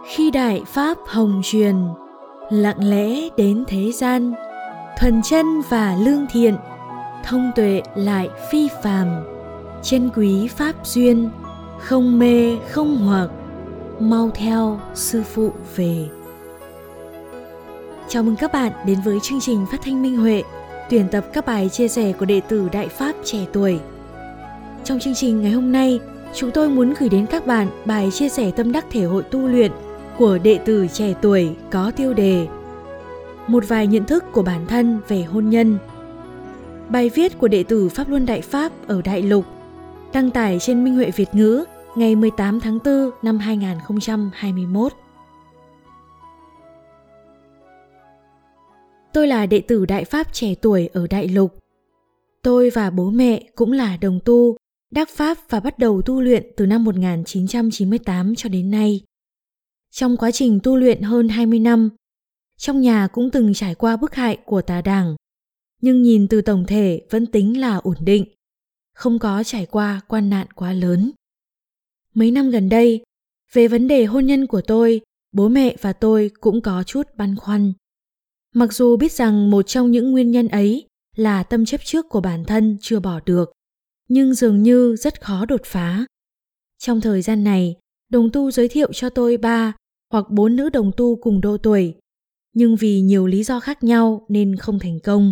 Khi đại pháp hồng truyền, lặng lẽ đến thế gian, thuần chân và lương thiện, thông tuệ lại phi phàm, chân quý pháp duyên, không mê không hoặc, mau theo sư phụ về. Chào mừng các bạn đến với chương trình phát thanh Minh Huệ, tuyển tập các bài chia sẻ của đệ tử Đại Pháp trẻ tuổi. Trong chương trình ngày hôm nay, chúng tôi muốn gửi đến các bạn bài chia sẻ tâm đắc thể hội tu luyện của đệ tử trẻ tuổi có tiêu đề một vài nhận thức của bản thân về hôn nhân. Bài viết của đệ tử Pháp Luân Đại Pháp ở Đại Lục, đăng tải trên Minh Huệ Việt ngữ ngày 18 tháng 4 năm 2021. Tôi là đệ tử Đại Pháp trẻ tuổi ở Đại Lục. Tôi và bố mẹ cũng là đồng tu, đắc Pháp và bắt đầu tu luyện từ năm 1998 cho đến nay. Trong quá trình tu luyện hơn 20 năm, trong nhà cũng từng trải qua bức hại của tà đảng, nhưng nhìn từ tổng thể vẫn tính là ổn định, không có trải qua quan nạn quá lớn. Mấy năm gần đây, về vấn đề hôn nhân của tôi, bố mẹ và tôi cũng có chút băn khoăn. Mặc dù biết rằng một trong những nguyên nhân ấy là tâm chấp trước của bản thân chưa bỏ được, nhưng dường như rất khó đột phá. Trong thời gian này, đồng tu giới thiệu cho tôi 3 hoặc 4 nữ đồng tu cùng độ tuổi, nhưng vì nhiều lý do khác nhau nên không thành công.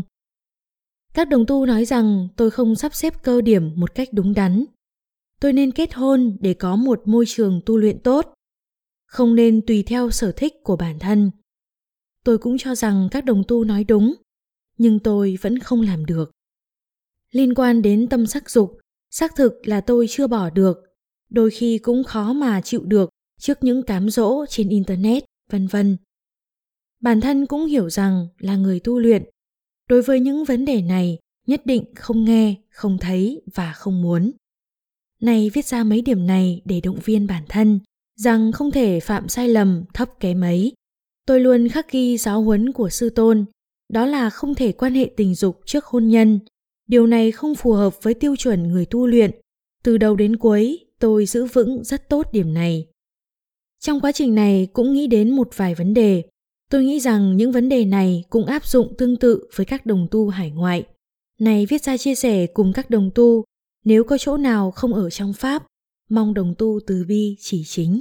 Các đồng tu nói rằng tôi không sắp xếp cơ điểm một cách đúng đắn. Tôi nên kết hôn để có một môi trường tu luyện tốt, không nên tùy theo sở thích của bản thân. Tôi cũng cho rằng các đồng tu nói đúng, nhưng tôi vẫn không làm được. Liên quan đến tâm sắc dục, xác thực là tôi chưa bỏ được, đôi khi cũng khó mà chịu được trước những cám dỗ trên Internet, vân vân. Bản thân cũng hiểu rằng là người tu luyện, đối với những vấn đề này nhất định không nghe, không thấy và không muốn. Này viết ra mấy điểm này để động viên bản thân, rằng không thể phạm sai lầm thấp kém ấy. Tôi luôn khắc ghi giáo huấn của sư tôn, đó là không thể quan hệ tình dục trước hôn nhân. Điều này không phù hợp với tiêu chuẩn người tu luyện. Từ đầu đến cuối, tôi giữ vững rất tốt điểm này. Trong quá trình này cũng nghĩ đến một vài vấn đề. Tôi nghĩ rằng những vấn đề này cũng áp dụng tương tự với các đồng tu hải ngoại. Này viết ra chia sẻ cùng các đồng tu, nếu có chỗ nào không ở trong Pháp, mong đồng tu từ bi chỉ chính.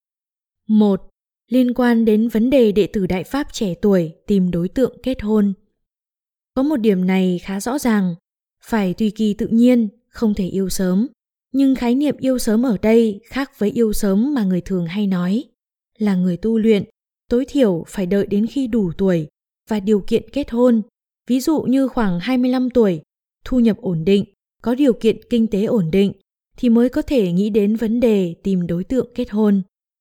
1. Liên quan đến vấn đề đệ tử Đại Pháp trẻ tuổi tìm đối tượng kết hôn. Có một điểm này khá rõ ràng, phải tùy kỳ tự nhiên, không thể yêu sớm. Nhưng khái niệm yêu sớm ở đây khác với yêu sớm mà người thường hay nói. Là người tu luyện, tối thiểu phải đợi đến khi đủ tuổi và điều kiện kết hôn. Ví dụ như khoảng 25 tuổi, thu nhập ổn định, có điều kiện kinh tế ổn định, thì mới có thể nghĩ đến vấn đề tìm đối tượng kết hôn.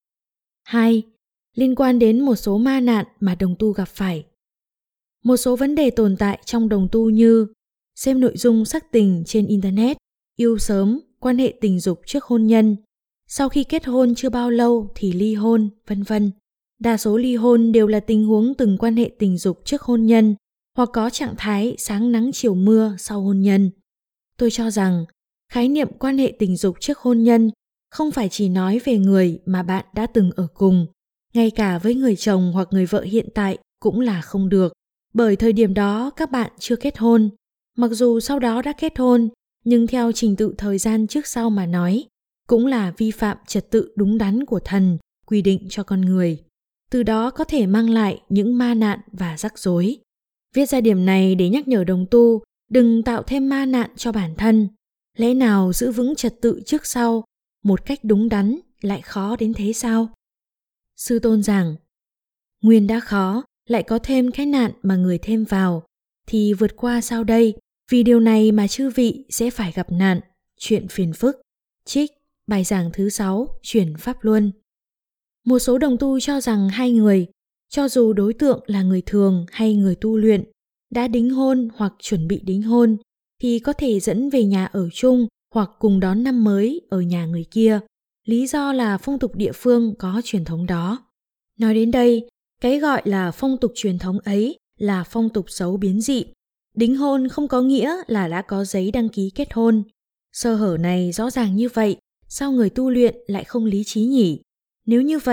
2. Liên quan đến một số ma nạn mà đồng tu gặp phải. Một số vấn đề tồn tại trong đồng tu như xem nội dung sắc tình trên Internet, yêu sớm, quan hệ tình dục trước hôn nhân, sau khi kết hôn chưa bao lâu thì ly hôn, vân vân. Đa số ly hôn đều là tình huống từng quan hệ tình dục trước hôn nhân hoặc có trạng thái sáng nắng chiều mưa sau hôn nhân. Tôi cho rằng khái niệm quan hệ tình dục trước hôn nhân không phải chỉ nói về người mà bạn đã từng ở cùng, ngay cả với người chồng hoặc người vợ hiện tại cũng là không được, bởi thời điểm đó các bạn chưa kết hôn. Mặc dù sau đó đã kết hôn, nhưng theo trình tự thời gian trước sau mà nói, cũng là vi phạm trật tự đúng đắn của thần quy định cho con người. Từ đó có thể mang lại những ma nạn và rắc rối. Viết ra điểm này để nhắc nhở đồng tu đừng tạo thêm ma nạn cho bản thân. Lẽ nào giữ vững trật tự trước sau một cách đúng đắn lại khó đến thế sao? Sư tôn giảng, nguyên đã khó, lại có thêm cái nạn mà người thêm vào, thì vượt qua sao đây? Vì điều này mà chư vị sẽ phải gặp nạn, chuyện phiền phức. Trích bài giảng thứ 6, chuyển Pháp Luân. Một số đồng tu cho rằng hai người, cho dù đối tượng là người thường hay người tu luyện, đã đính hôn hoặc chuẩn bị đính hôn, thì có thể dẫn về nhà ở chung hoặc cùng đón năm mới ở nhà người kia. Lý do là phong tục địa phương có truyền thống đó. Nói đến đây, cái gọi là phong tục truyền thống ấy là phong tục xấu biến dị. Đính hôn không có nghĩa là đã có giấy đăng ký kết hôn. Sơ hở này rõ ràng như vậy, sao người tu luyện lại không lý trí nhỉ? Nếu như vậy,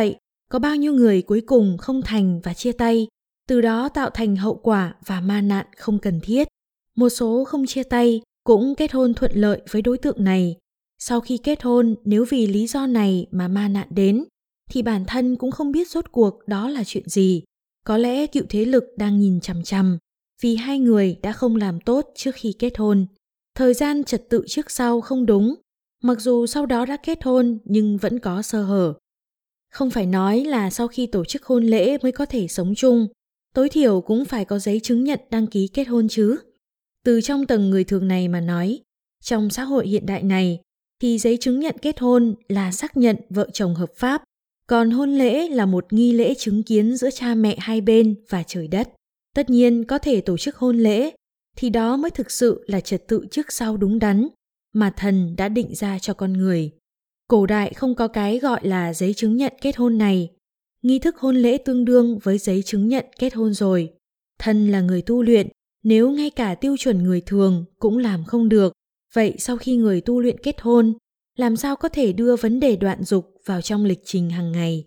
Có bao nhiêu người cuối cùng không thành và chia tay, từ đó tạo thành hậu quả và ma nạn không cần thiết. Một số không chia tay cũng kết hôn thuận lợi với đối tượng này. Sau khi kết hôn, nếu vì lý do này mà ma nạn đến, thì bản thân cũng không biết rốt cuộc đó là chuyện gì. Có lẽ cựu thế lực đang nhìn chằm chằm, vì hai người đã không làm tốt trước khi kết hôn. Thời gian trật tự trước sau không đúng, mặc dù sau đó đã kết hôn nhưng vẫn có sơ hở. Không phải nói là sau khi tổ chức hôn lễ mới có thể sống chung, tối thiểu cũng phải có giấy chứng nhận đăng ký kết hôn chứ. Từ trong tầng người thường này mà nói, trong xã hội hiện đại này thì giấy chứng nhận kết hôn là xác nhận vợ chồng hợp pháp, còn hôn lễ là một nghi lễ chứng kiến giữa cha mẹ hai bên và trời đất. Tất nhiên có thể tổ chức hôn lễ thì đó mới thực sự là trật tự trước sau đúng đắn mà thần đã định ra cho con người. Cổ đại không có cái gọi là giấy chứng nhận kết hôn này. Nghi thức hôn lễ tương đương với giấy chứng nhận kết hôn rồi. Thần là người tu luyện, nếu ngay cả tiêu chuẩn người thường cũng làm không được, vậy sau khi người tu luyện kết hôn, làm sao có thể đưa vấn đề đoạn dục vào trong lịch trình hàng ngày?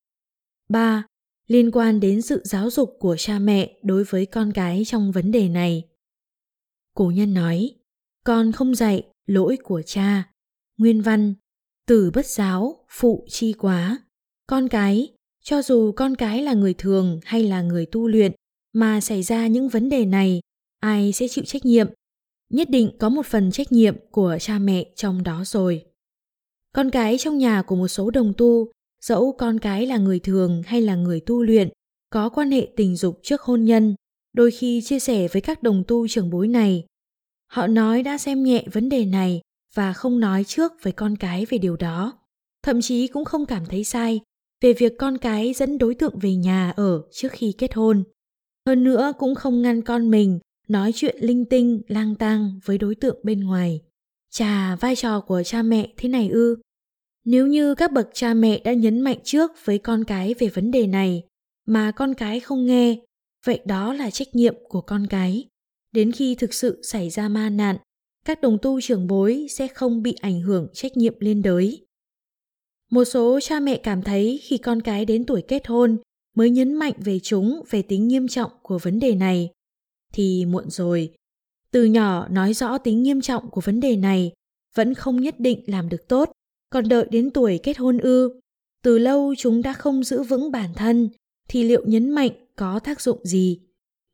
3. Liên quan đến sự giáo dục của cha mẹ đối với con cái trong vấn đề này. Cổ nhân nói, con không dạy, lỗi của cha. Nguyên văn, tử bất giáo, phụ chi quá. Con cái, cho dù con cái là người thường hay là người tu luyện, mà xảy ra những vấn đề này, ai sẽ chịu trách nhiệm? Nhất định có một phần trách nhiệm của cha mẹ trong đó rồi. Con cái trong nhà của một số đồng tu, dẫu con cái là người thường hay là người tu luyện, có quan hệ tình dục trước hôn nhân, đôi khi chia sẻ với các đồng tu trưởng bối này. Họ nói đã xem nhẹ vấn đề này và không nói trước với con cái về điều đó. Thậm chí cũng không cảm thấy sai về việc con cái dẫn đối tượng về nhà ở trước khi kết hôn. Hơn nữa cũng không ngăn con mình nói chuyện linh tinh, lang tang với đối tượng bên ngoài. Chà, vai trò của cha mẹ thế này ư? Nếu như các bậc cha mẹ đã nhấn mạnh trước với con cái về vấn đề này mà con cái không nghe, vậy đó là trách nhiệm của con cái. Đến khi thực sự xảy ra ma nạn, các đồng tu trưởng bối sẽ không bị ảnh hưởng trách nhiệm liên đới. Một số cha mẹ cảm thấy khi con cái đến tuổi kết hôn mới nhấn mạnh về chúng về tính nghiêm trọng của vấn đề này, thì muộn rồi. Từ nhỏ nói rõ tính nghiêm trọng của vấn đề này vẫn không nhất định làm được tốt, còn đợi đến tuổi kết hôn ư? Từ lâu chúng đã không giữ vững bản thân, thì liệu nhấn mạnh có tác dụng gì?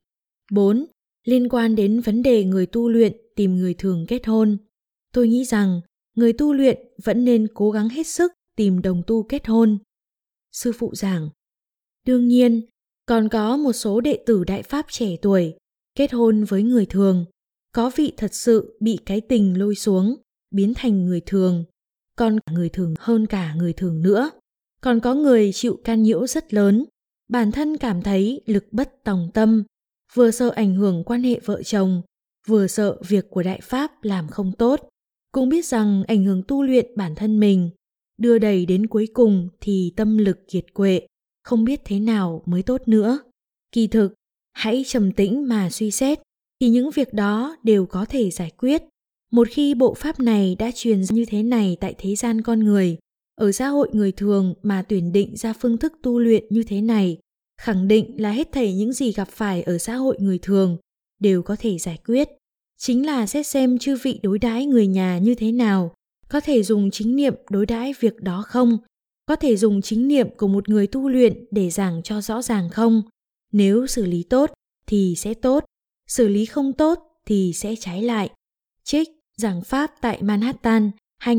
4. Liên quan đến vấn đề người tu luyện tìm người thường kết hôn. Tôi nghĩ rằng người tu luyện vẫn nên cố gắng hết sức tìm đồng tu kết hôn. Sư phụ giảng, đương nhiên, còn có một số đệ tử Đại Pháp trẻ tuổi kết hôn với người thường. Có vị thật sự bị cái tình lôi xuống, biến thành người thường, còn người thường hơn cả người thường nữa. Còn có người chịu can nhiễu rất lớn, bản thân cảm thấy lực bất tòng tâm, vừa sợ ảnh hưởng quan hệ vợ chồng, vừa sợ việc của Đại Pháp làm không tốt, cũng biết rằng ảnh hưởng tu luyện bản thân mình, đưa đẩy đến cuối cùng thì tâm lực kiệt quệ, không biết thế nào mới tốt nữa. Kỳ thực, hãy trầm tĩnh mà suy xét, thì những việc đó đều có thể giải quyết. Một khi bộ pháp này đã truyền như thế này tại thế gian con người, ở xã hội người thường mà tuyển định ra phương thức tu luyện như thế này, khẳng định là hết thảy những gì gặp phải ở xã hội người thường đều có thể giải quyết. Chính là xét xem chư vị đối đãi người nhà như thế nào, có thể dùng chính niệm đối đãi việc đó không, có thể dùng chính niệm của một người tu luyện để giảng cho rõ ràng không. Nếu xử lý tốt thì sẽ tốt, xử lý không tốt thì sẽ trái lại. Trích giảng pháp tại Manhattan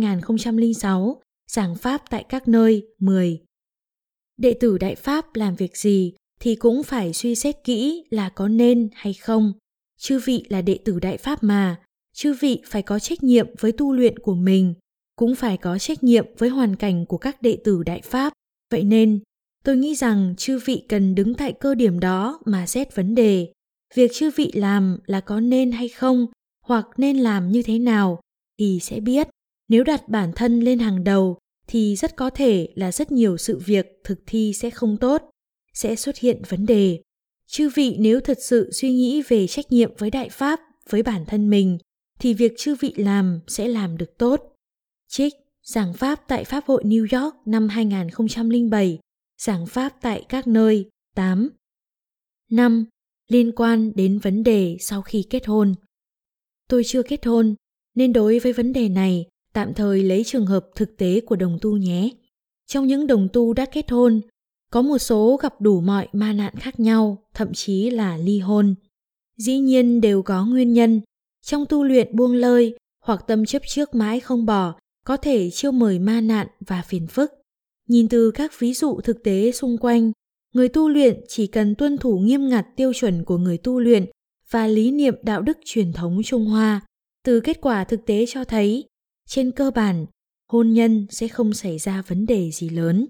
2006, giảng pháp tại các nơi 10. Đệ tử Đại Pháp làm việc gì thì cũng phải suy xét kỹ là có nên hay không. Chư vị là đệ tử Đại Pháp mà, chư vị phải có trách nhiệm với tu luyện của mình, cũng phải có trách nhiệm với hoàn cảnh của các đệ tử Đại Pháp. Vậy nên, tôi nghĩ rằng chư vị cần đứng tại cơ điểm đó mà xét vấn đề. Việc chư vị làm là có nên hay không, hoặc nên làm như thế nào, thì sẽ biết. Nếu đặt bản thân lên hàng đầu, thì rất có thể là rất nhiều sự việc thực thi sẽ không tốt, sẽ xuất hiện vấn đề. Chư vị nếu thật sự suy nghĩ về trách nhiệm với Đại Pháp, với bản thân mình, thì việc chư vị làm sẽ làm được tốt. Trích giảng pháp tại Pháp hội New York năm 2007, giảng pháp tại các nơi 8. 5. Liên quan đến vấn đề sau khi kết hôn. Tôi chưa kết hôn, nên đối với vấn đề này, tạm thời lấy trường hợp thực tế của đồng tu nhé. Trong những đồng tu đã kết hôn, có một số gặp đủ mọi ma nạn khác nhau, thậm chí là ly hôn. Dĩ nhiên đều có nguyên nhân. Trong tu luyện buông lơi hoặc tâm chấp trước mãi không bỏ, có thể chiêu mời ma nạn và phiền phức. Nhìn từ các ví dụ thực tế xung quanh, người tu luyện chỉ cần tuân thủ nghiêm ngặt tiêu chuẩn của người tu luyện và lý niệm đạo đức truyền thống Trung Hoa. Từ kết quả thực tế cho thấy, trên cơ bản, hôn nhân sẽ không xảy ra vấn đề gì lớn.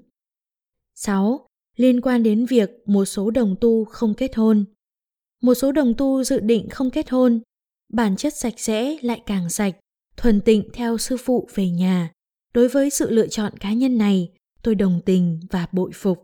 6. Liên quan đến việc một số đồng tu không kết hôn. Một số đồng tu dự định không kết hôn, bản chất sạch sẽ lại càng sạch, thuần tịnh theo sư phụ về nhà. Đối với sự lựa chọn cá nhân này, tôi đồng tình và bội phục.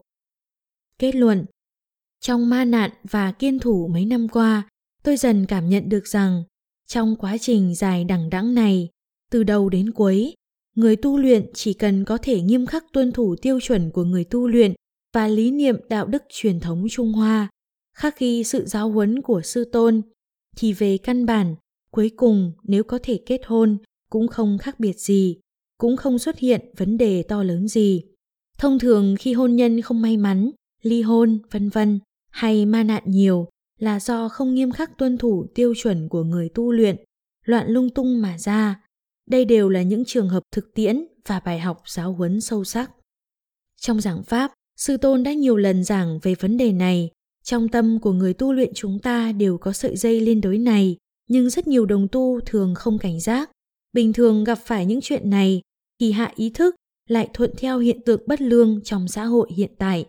Kết luận: trong ma nạn và kiên thủ mấy năm qua, tôi dần cảm nhận được rằng trong quá trình dài đằng đẵng này, từ đầu đến cuối, người tu luyện chỉ cần có thể nghiêm khắc tuân thủ tiêu chuẩn của người tu luyện và lý niệm đạo đức truyền thống Trung Hoa, khắc ghi sự giáo huấn của sư tôn, thì về căn bản, cuối cùng nếu có thể kết hôn cũng không khác biệt gì, cũng không xuất hiện vấn đề to lớn gì. Thông thường khi hôn nhân không may mắn, ly hôn, vân vân, hay ma nạn nhiều là do không nghiêm khắc tuân thủ tiêu chuẩn của người tu luyện, loạn lung tung mà ra. Đây đều là những trường hợp thực tiễn và bài học giáo huấn sâu sắc. Trong giảng pháp, sư tôn đã nhiều lần giảng về vấn đề này. Trong tâm của người tu luyện chúng ta đều có sợi dây liên đới này, nhưng rất nhiều đồng tu thường không cảnh giác. Bình thường gặp phải những chuyện này thì hạ ý thức lại thuận theo hiện tượng bất lương trong xã hội hiện tại.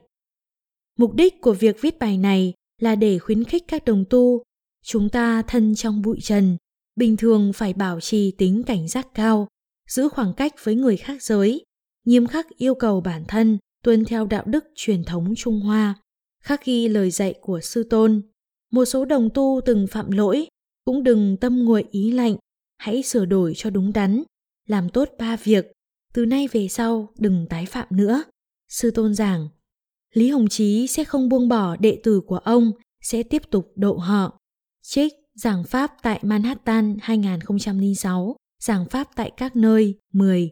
Mục đích của việc viết bài này là để khuyến khích các đồng tu. Chúng ta thân trong bụi trần, bình thường phải bảo trì tính cảnh giác cao, giữ khoảng cách với người khác giới, nghiêm khắc yêu cầu bản thân tuân theo đạo đức truyền thống Trung Hoa, khắc ghi lời dạy của sư tôn. Một số đồng tu từng phạm lỗi, cũng đừng tâm nguội ý lạnh, hãy sửa đổi cho đúng đắn, làm tốt 3 việc, từ nay về sau đừng tái phạm nữa. Sư tôn giảng, Lý Hồng Chí sẽ không buông bỏ đệ tử của ông, sẽ tiếp tục độ họ. Trích giảng pháp tại Manhattan 2006, giảng pháp tại các nơi 10.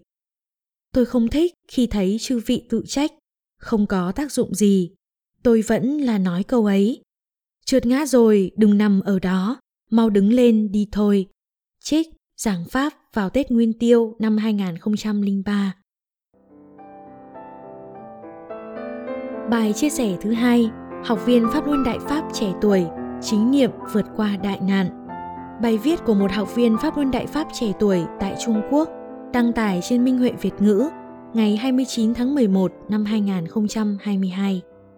Tôi không thích khi thấy chư vị tự trách, không có tác dụng gì. Tôi vẫn là nói câu ấy. Trượt ngã rồi đừng nằm ở đó, mau đứng lên đi thôi. Trích giảng pháp vào Tết Nguyên Tiêu năm 2003. Bài chia sẻ thứ 2, học viên Pháp Luân Đại Pháp trẻ tuổi, chính niệm vượt qua đại nạn. Bài viết của một học viên Pháp Luân Đại Pháp trẻ tuổi tại Trung Quốc, đăng tải trên Minh Huệ Việt ngữ, ngày 29 tháng 11 năm 2022.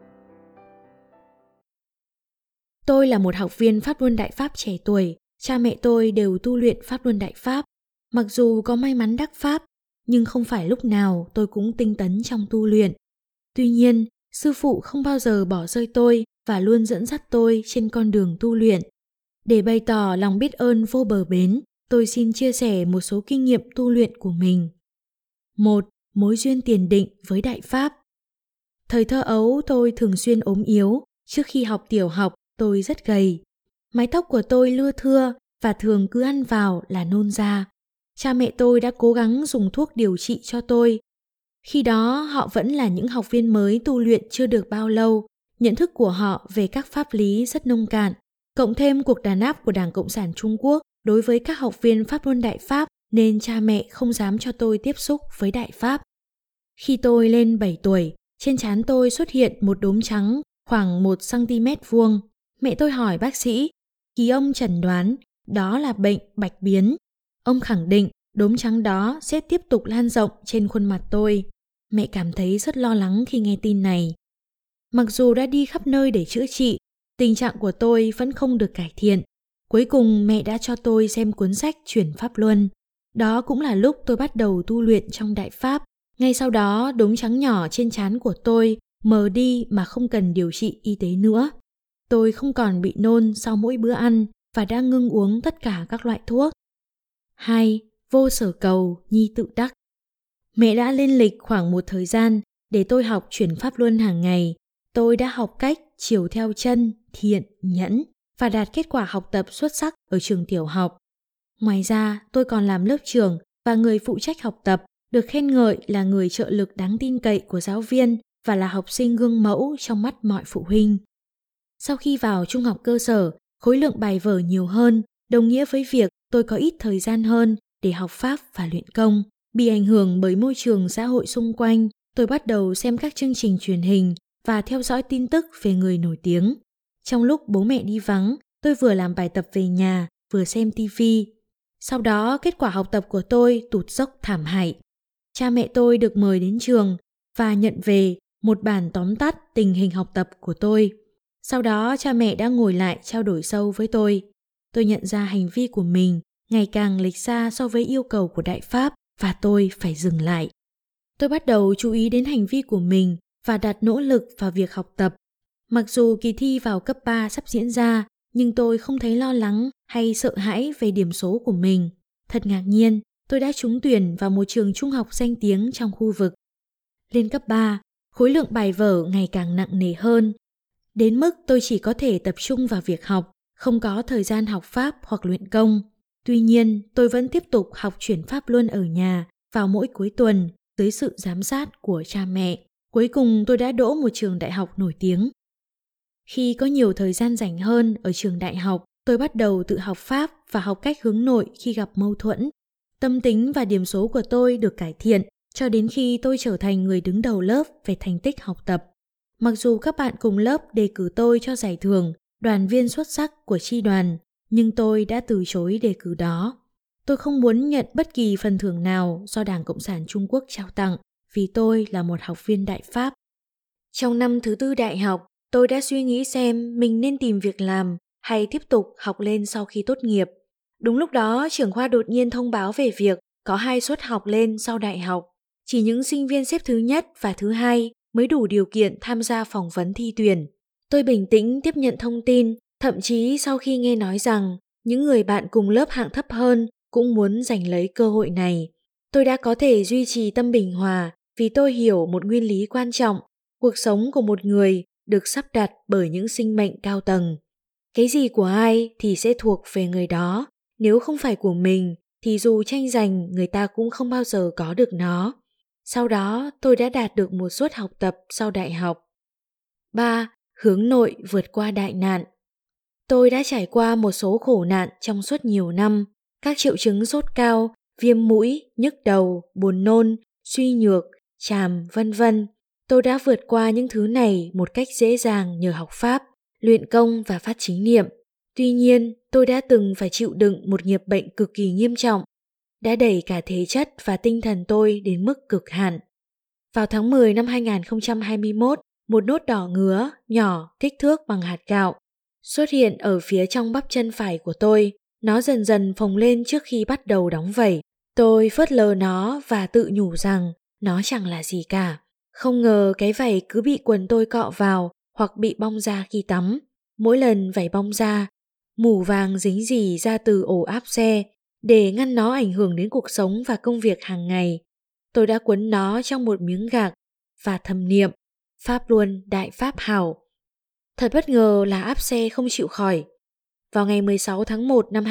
Tôi là một học viên Pháp Luân Đại Pháp trẻ tuổi, cha mẹ tôi đều tu luyện Pháp Luân Đại Pháp. Mặc dù có may mắn đắc Pháp, nhưng không phải lúc nào tôi cũng tinh tấn trong tu luyện. Tuy nhiên, sư phụ không bao giờ bỏ rơi tôi và luôn dẫn dắt tôi trên con đường tu luyện. Để bày tỏ lòng biết ơn vô bờ bến, tôi xin chia sẻ một số kinh nghiệm tu luyện của mình. 1. Mối duyên tiền định với Đại Pháp. Thời thơ ấu tôi thường xuyên ốm yếu, trước khi học tiểu học tôi rất gầy. Mái tóc của tôi lưa thưa và thường cứ ăn vào là nôn ra. Cha mẹ tôi đã cố gắng dùng thuốc điều trị cho tôi. Khi đó họ vẫn là những học viên mới tu luyện chưa được bao lâu, nhận thức của họ về các pháp lý rất nông cạn. Cộng thêm cuộc đàn áp của Đảng Cộng sản Trung Quốc đối với các học viên Pháp Luân Đại Pháp nên cha mẹ không dám cho tôi tiếp xúc với Đại Pháp. Khi tôi lên 7 tuổi, trên trán tôi xuất hiện một đốm trắng khoảng 1 cm vuông. Mẹ tôi hỏi bác sĩ, thì ông chẩn đoán đó là bệnh bạch biến. Ông khẳng định đốm trắng đó sẽ tiếp tục lan rộng trên khuôn mặt tôi. Mẹ cảm thấy rất lo lắng khi nghe tin này. Mặc dù đã đi khắp nơi để chữa trị, tình trạng của tôi vẫn không được cải thiện. Cuối cùng mẹ đã cho tôi xem cuốn sách Chuyển Pháp Luân. Đó cũng là lúc tôi bắt đầu tu luyện trong Đại Pháp. Ngay sau đó đốm trắng nhỏ trên trán của tôi mờ đi mà không cần điều trị y tế nữa. Tôi không còn bị nôn sau mỗi bữa ăn và đã ngưng uống tất cả các loại thuốc. 2. Vô sở cầu, nhi tự đắc. Mẹ đã lên lịch khoảng một thời gian để tôi học chuyển Pháp Luân hàng ngày. Tôi đã học cách chiều theo chân, thiện, nhẫn và đạt kết quả học tập xuất sắc ở trường tiểu học. Ngoài ra, tôi còn làm lớp trưởng và người phụ trách học tập, được khen ngợi là người trợ lực đáng tin cậy của giáo viên và là học sinh gương mẫu trong mắt mọi phụ huynh. Sau khi vào trung học cơ sở, khối lượng bài vở nhiều hơn, đồng nghĩa với việc tôi có ít thời gian hơn để học pháp và luyện công. Bị ảnh hưởng bởi môi trường xã hội xung quanh, tôi bắt đầu xem các chương trình truyền hình và theo dõi tin tức về người nổi tiếng. Trong lúc bố mẹ đi vắng, tôi vừa làm bài tập về nhà, vừa xem TV. Sau đó, kết quả học tập của tôi tụt dốc thảm hại. Cha mẹ tôi được mời đến trường và nhận về một bản tóm tắt tình hình học tập của tôi. Sau đó, cha mẹ đã ngồi lại trao đổi sâu với tôi. Tôi nhận ra hành vi của mình ngày càng lệch xa so với yêu cầu của Đại Pháp và tôi phải dừng lại. Tôi bắt đầu chú ý đến hành vi của mình và đặt nỗ lực vào việc học tập. Mặc dù kỳ thi vào cấp 3 sắp diễn ra, nhưng tôi không thấy lo lắng hay sợ hãi về điểm số của mình. Thật ngạc nhiên, tôi đã trúng tuyển vào một trường trung học danh tiếng trong khu vực. Lên cấp 3, khối lượng bài vở ngày càng nặng nề hơn. Đến mức tôi chỉ có thể tập trung vào việc học, không có thời gian học pháp hoặc luyện công. Tuy nhiên, tôi vẫn tiếp tục học chuyển Pháp Luân ở nhà vào mỗi cuối tuần dưới sự giám sát của cha mẹ. Cuối cùng tôi đã đỗ một trường đại học nổi tiếng. Khi có nhiều thời gian rảnh hơn ở trường đại học, tôi bắt đầu tự học pháp và học cách hướng nội khi gặp mâu thuẫn. Tâm tính và điểm số của tôi được cải thiện cho đến khi tôi trở thành người đứng đầu lớp về thành tích học tập. Mặc dù các bạn cùng lớp đề cử tôi cho giải thưởng đoàn viên xuất sắc của chi đoàn, nhưng tôi đã từ chối đề cử đó. Tôi không muốn nhận bất kỳ phần thưởng nào do Đảng Cộng sản Trung Quốc trao tặng vì tôi là một học viên Đại Pháp. Trong năm thứ 4 đại học, tôi đã suy nghĩ xem mình nên tìm việc làm hay tiếp tục học lên sau khi tốt nghiệp. Đúng lúc đó, trưởng khoa đột nhiên thông báo về việc có 2 suất học lên sau đại học. Chỉ những sinh viên xếp thứ nhất và thứ hai mới đủ điều kiện tham gia phỏng vấn thi tuyển. Tôi bình tĩnh tiếp nhận thông tin, thậm chí sau khi nghe nói rằng những người bạn cùng lớp hạng thấp hơn cũng muốn giành lấy cơ hội này. Tôi đã có thể duy trì tâm bình hòa vì tôi hiểu một nguyên lý quan trọng. Cuộc sống của một người được sắp đặt bởi những sinh mệnh cao tầng. Cái gì của ai thì sẽ thuộc về người đó. Nếu không phải của mình thì dù tranh giành người ta cũng không bao giờ có được nó. Sau đó tôi đã đạt được một suất học tập sau đại học. 3. Hướng nội vượt qua đại nạn. Tôi đã trải qua một số khổ nạn trong suốt nhiều năm. Các triệu chứng sốt cao, viêm mũi, nhức đầu, buồn nôn, suy nhược, tràm, vân vân. Tôi đã vượt qua những thứ này một cách dễ dàng nhờ học pháp, luyện công và phát chính niệm. Tuy nhiên, tôi đã từng phải chịu đựng một nghiệp bệnh cực kỳ nghiêm trọng, đã đẩy cả thể chất và tinh thần tôi đến mức cực hạn. Vào tháng 10 năm 2021, một nốt đỏ ngứa, nhỏ, kích thước bằng hạt gạo, xuất hiện ở phía trong bắp chân phải của tôi. Nó dần dần phồng lên trước khi bắt đầu đóng vảy. Tôi phớt lờ nó và tự nhủ rằng nó chẳng là gì cả. Không ngờ cái vảy cứ bị quần tôi cọ vào hoặc bị bong ra khi tắm. Mỗi lần vảy bong ra, mủ vàng dính dì ra từ ổ áp xe. Để ngăn nó ảnh hưởng đến cuộc sống và công việc hàng ngày, tôi đã quấn nó trong một miếng gạc và thầm niệm Pháp Luân Đại Pháp Hảo. Thật bất ngờ là áp xe không chịu khỏi. Vào ngày 16 tháng 1 năm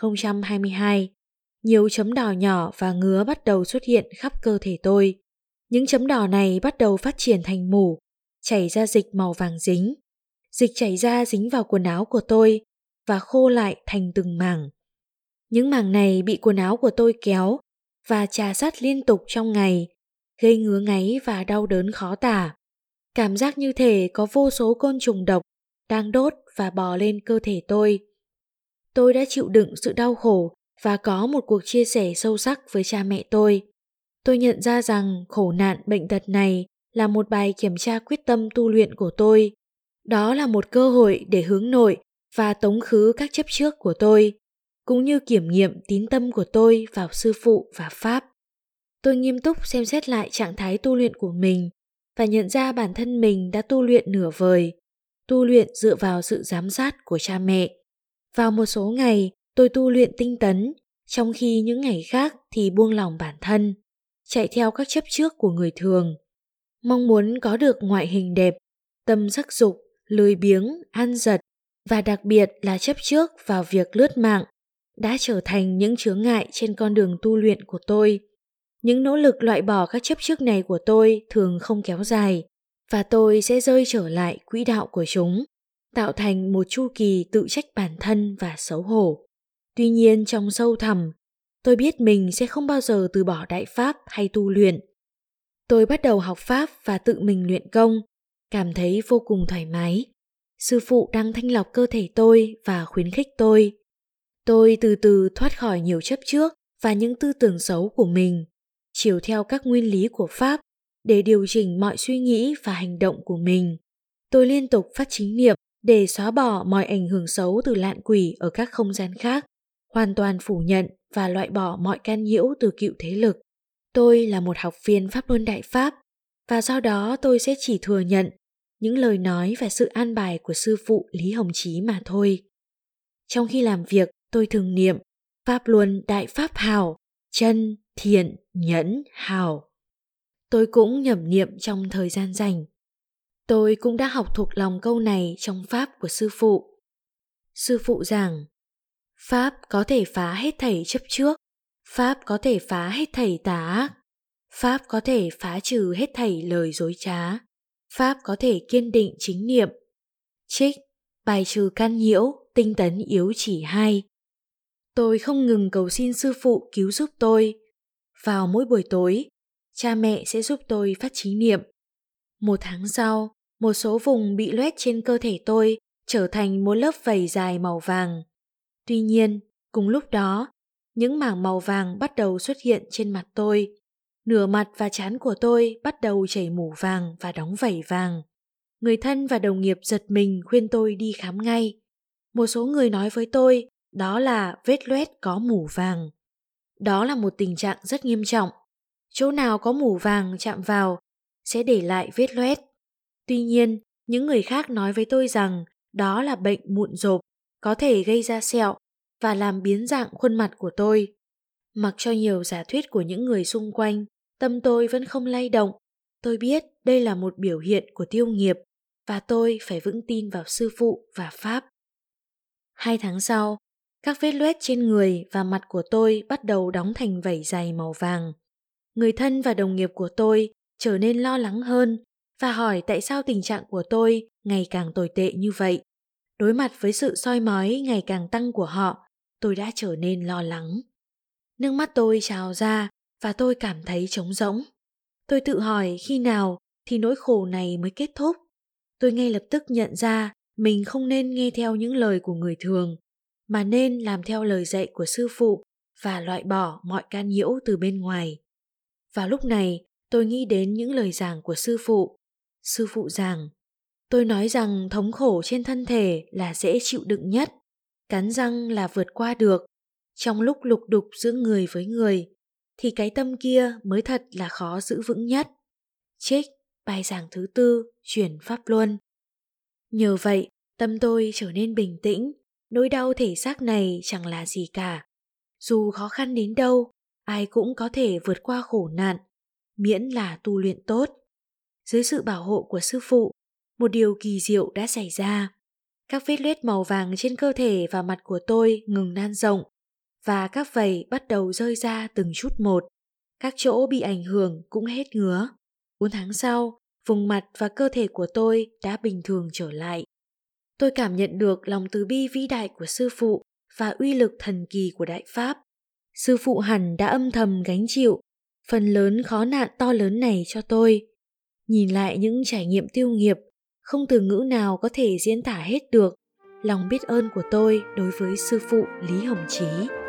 2022, nhiều chấm đỏ nhỏ và ngứa bắt đầu xuất hiện khắp cơ thể tôi. Những chấm đỏ này bắt đầu phát triển thành mủ, chảy ra dịch màu vàng dính. Dịch chảy ra dính vào quần áo của tôi và khô lại thành từng mảng. Những mảng này bị quần áo của tôi kéo và chà sát liên tục trong ngày, gây ngứa ngáy và đau đớn khó tả. Cảm giác như thể có vô số côn trùng độc đang đốt và bò lên cơ thể tôi. Tôi đã chịu đựng sự đau khổ và có một cuộc chia sẻ sâu sắc với cha mẹ tôi. Tôi nhận ra rằng khổ nạn bệnh tật này là một bài kiểm tra quyết tâm tu luyện của tôi. Đó là một cơ hội để hướng nội và tống khứ các chấp trước của tôi, cũng như kiểm nghiệm tín tâm của tôi vào sư phụ và pháp. Tôi nghiêm túc xem xét lại trạng thái tu luyện của mình và nhận ra bản thân mình đã tu luyện nửa vời, tu luyện dựa vào sự giám sát của cha mẹ. Vào một số ngày, tôi tu luyện tinh tấn, trong khi những ngày khác thì buông lỏng bản thân, chạy theo các chấp trước của người thường. Mong muốn có được ngoại hình đẹp, tâm sắc dục, lười biếng, ăn giật và đặc biệt là chấp trước vào việc lướt mạng đã trở thành những chướng ngại trên con đường tu luyện của tôi. Những nỗ lực loại bỏ các chấp trước này của tôi thường không kéo dài và tôi sẽ rơi trở lại quỹ đạo của chúng, tạo thành một chu kỳ tự trách bản thân và xấu hổ. Tuy nhiên trong sâu thẳm, tôi biết mình sẽ không bao giờ từ bỏ đại pháp hay tu luyện. Tôi bắt đầu học pháp và tự mình luyện công, cảm thấy vô cùng thoải mái. Sư phụ đang thanh lọc cơ thể tôi và khuyến khích tôi. Tôi từ từ thoát khỏi nhiều chấp trước và những tư tưởng xấu của mình, chiều theo các nguyên lý của pháp để điều chỉnh mọi suy nghĩ và hành động của mình. Tôi liên tục phát chính niệm để xóa bỏ mọi ảnh hưởng xấu từ lạn quỷ ở các không gian khác, hoàn toàn phủ nhận và loại bỏ mọi can nhiễu từ cựu thế lực. Tôi là một học viên Pháp Luân Đại Pháp và do đó tôi sẽ chỉ thừa nhận những lời nói và sự an bài của sư phụ Lý Hồng Chí mà thôi. Trong khi làm việc, tôi thường niệm Pháp Luân Đại Pháp hảo, chân, thiện, nhẫn, hảo. Tôi cũng nhẩm niệm trong thời gian rảnh. Tôi cũng đã học thuộc lòng câu này trong Pháp của sư phụ. Sư phụ giảng, Pháp có thể phá hết thảy chấp trước, Pháp có thể phá hết thảy tà ác, Pháp có thể phá trừ hết thảy lời dối trá, Pháp có thể kiên định chính niệm. Trích, bài trừ căn nhiễu, tinh tấn yếu chỉ 2. Tôi không ngừng cầu xin sư phụ cứu giúp tôi. Vào mỗi buổi tối, cha mẹ sẽ giúp tôi phát chính niệm. 1 tháng sau, một số vùng bị loét trên cơ thể tôi trở thành một lớp vảy dài màu vàng. Tuy nhiên, cùng lúc đó, những mảng màu vàng bắt đầu xuất hiện trên mặt tôi. Nửa mặt và trán của tôi bắt đầu chảy mủ vàng và đóng vảy vàng. Người thân và đồng nghiệp giật mình khuyên tôi đi khám ngay. Một số người nói với tôi đó là vết loét có mủ vàng. Đó là một tình trạng rất nghiêm trọng. Chỗ nào có mủ vàng chạm vào sẽ để lại vết loét. Tuy nhiên, những người khác nói với tôi rằng đó là bệnh mụn rộp, có thể gây ra sẹo và làm biến dạng khuôn mặt của tôi. Mặc cho nhiều giả thuyết của những người xung quanh, tâm tôi vẫn không lay động. Tôi biết đây là một biểu hiện của tiêu nghiệp và tôi phải vững tin vào sư phụ và pháp. 2 tháng sau, các vết loét trên người và mặt của tôi bắt đầu đóng thành vảy dày màu vàng. Người thân và đồng nghiệp của tôi trở nên lo lắng hơn và hỏi tại sao tình trạng của tôi ngày càng tồi tệ như vậy. Đối mặt với sự soi mói ngày càng tăng của họ, tôi đã trở nên lo lắng. Nước mắt tôi trào ra và tôi cảm thấy trống rỗng. Tôi tự hỏi khi nào thì nỗi khổ này mới kết thúc. Tôi ngay lập tức nhận ra mình không nên nghe theo những lời của người thường, mà nên làm theo lời dạy của sư phụ và loại bỏ mọi can nhiễu từ bên ngoài. Vào lúc này, tôi nghĩ đến những lời giảng của sư phụ. Sư phụ giảng, tôi nói rằng thống khổ trên thân thể là dễ chịu đựng nhất, cắn răng là vượt qua được. Trong lúc lục đục giữa người với người, thì cái tâm kia mới thật là khó giữ vững nhất. Trích, bài giảng thứ 4, chuyển Pháp Luân. Nhờ vậy, tâm tôi trở nên bình tĩnh, nỗi đau thể xác này chẳng là gì cả. Dù khó khăn đến đâu, ai cũng có thể vượt qua khổ nạn, miễn là tu luyện tốt. Dưới sự bảo hộ của sư phụ, một điều kỳ diệu đã xảy ra. Các vết loét màu vàng trên cơ thể và mặt của tôi ngừng lan rộng, và các vảy bắt đầu rơi ra từng chút một. Các chỗ bị ảnh hưởng cũng hết ngứa. 4 tháng sau, vùng mặt và cơ thể của tôi đã bình thường trở lại. Tôi cảm nhận được lòng từ bi vĩ đại của sư phụ và uy lực thần kỳ của Đại Pháp. Sư phụ hẳn đã âm thầm gánh chịu phần lớn khó nạn to lớn này cho tôi. Nhìn lại những trải nghiệm tiêu nghiệp, không từ ngữ nào có thể diễn tả hết được lòng biết ơn của tôi đối với sư phụ Lý Hồng Chí.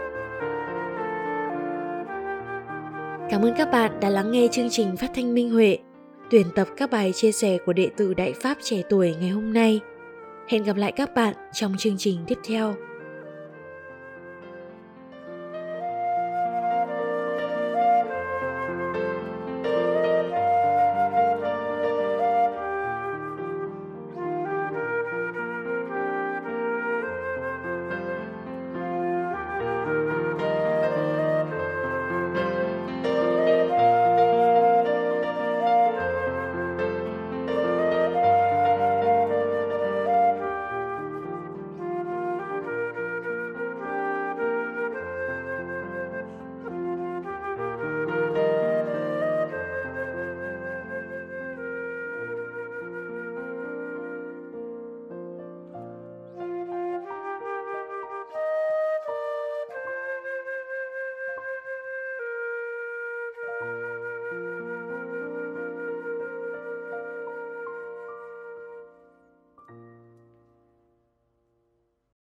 Cảm ơn các bạn đã lắng nghe chương trình phát thanh Minh Huệ, tuyển tập các bài chia sẻ của đệ tử Đại Pháp trẻ tuổi ngày hôm nay. Hẹn gặp lại các bạn trong chương trình tiếp theo.